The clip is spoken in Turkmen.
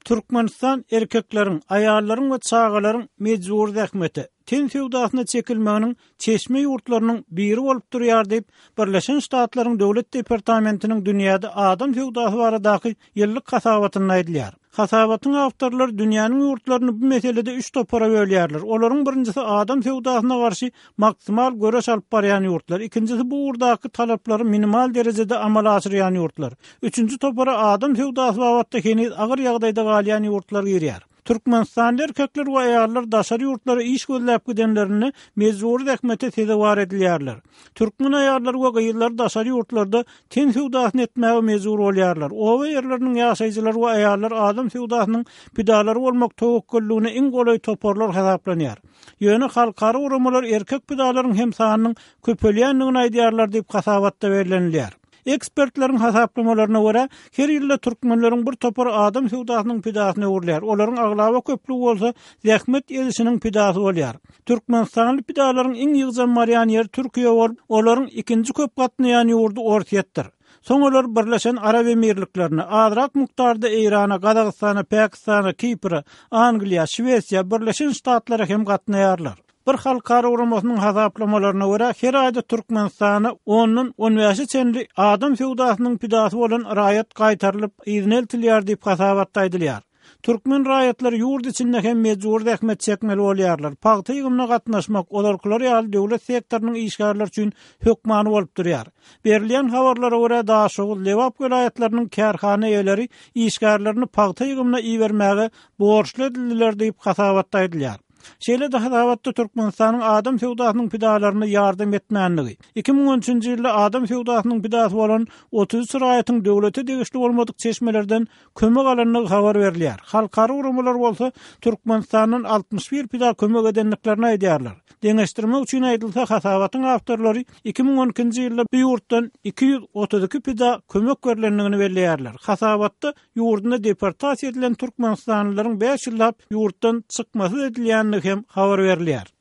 Türkmenistan erkeklerin, ayarların ve çağalarin mecbur zähmeti, ten sewdasyna çekilmeginiň çeşme ýurtlarynyň biri bolup durýar diýip Birleşen Ştatlaryň Döwlet Departamentiniň dünýäde adam sewdasy baradaky ýyllyk hasabatyny aýdylýar. Hasabatyň awtorlary dünýäniň ýurtlaryny bu meselede 3 topara bölýärler. Olaryň birincisi adam sewdasyna garşy maksimal göreş alyp barýan ýurtlar, ikincisi bu urdaky talaplary minimal derejede amal aşyrýan ýurtlar. Üçüncü topara adam sewdasy babatda heniz agyr ýagdaýda galýan ýurtlar girýär. Türkmenistan erkekler we aýarlar daşary ýurtlara iş gözläp gidenlerini mezuri zähmete sezewar edilýärler. Türkmen aýarlar we gyýylar daşary ýurtlarda ten sewdasyny etmäge mezur bolýarlar. Owa ýerleriniň ýaşaýjylary we aýarlar adam sewdasynyň pidalary bolmak towakkullygyny iň golay toparlar hasaplanýar. Ýöne halkara uramalar erkek pidalaryň hem sanynyň köpelýändigini aýdýarlar diýip hasabatda berilýär. Ekspertlerin hasaplamalarına göre her ýylda türkmenleriň bir topar adam sewdasynyň pidasyna urulýar. Olaryň aglaba köplük bolsa zähmet edişiniň pidasy bolýar. Türkmenistanly pidalaryň iň ýygjan marýan ýeri Türkiýe bolup, olaryň ikinji köp gatnaýan ýurdu Orsiýetdir. Soňalar Birleşen Arab Emirliklerine, azrak mukdarda Irana, Gazagystana, Pakistana, Kipra, Angliýa, Şwesiýa, Birleşen Ştatlara hem gatnaýarlar. Bir halkara uramasynyň hasaplamalarına göre her aýda Türkmenistana 10-15 çenli adam sewdasynyň pidasy bolan raýat gaýtarylyp izneltilýär diýip hasabatda aýdylýar. Türkmen raýatlary ýurt içinde hem mejbur zähmet çekmeli bolýarlar. Pagty ýygyna gatnaşmak olarklar ýaly döwlet sektorynyň işgärleri üçin hökmany bolup durýar. Berilýän habarlara görä Daşoğul, Lewap vilayatlarynyň kärhana eýleri işgärlerini pagty ýygyna iýermäge borçly edildiler diýip hasabatda aýdylýar. Şeýle de hasabatda Türkmenistanyň adam sewdasynyň pidalaryna ýardam etmänligi. 2013-nji ýylda adam sewdasynyň pidasy bolan 30 raýatyň döwlete degişli bolmadyk çeşmelerden kömek alanlygy habar berilýär. Halkara uramalar bolsa Türkmenistanyň 61 pida kömek edenliklerini aýdýarlar. Deňeşdirmek üçin aýdylsa hasabatyň awtorlary 2012-nji ýylda bu ýurtdan 232 pida kömek berilýändigini belläýärler. Hasabatda ýurduna deportasiýa edilen türkmenistanlylaryň 5 ýyllap ýurtdan çykmasy edilýänligi hem habar berilýär.